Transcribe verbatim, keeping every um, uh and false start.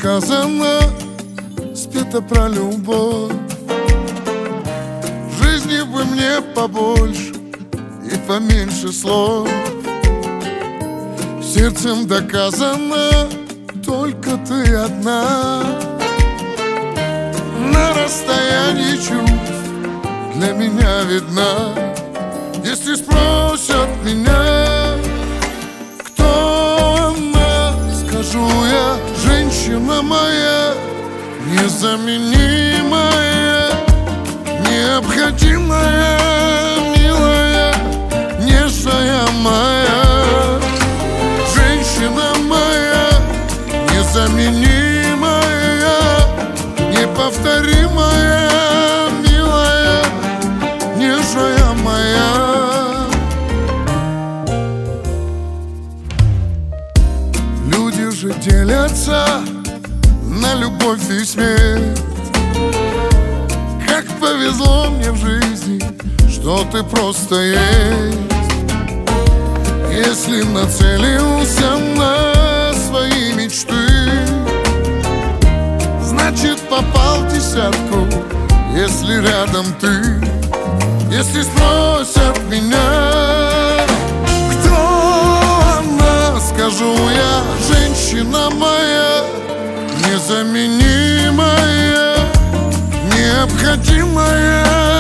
сказано, спето про любовь. В жизни бы мне побольше и поменьше слов. Сердцем доказано, только ты одна. На расстоянии чувств для меня видна. Если спросят меня, кто она, скажу я: женщина моя, незаменимая, необходимая, милая, нежная моя. Женщина моя, незаменимая, неповторимая, милая, нежная моя. Люди же делятся на любовь и смерть. Как повезло мне в жизни, что ты просто есть. Если нацелился на свои мечты, значит попал в десятку, если рядом ты. Если спросят меня, кто она, скажу я: женщина моя, незаменимая, необходимая,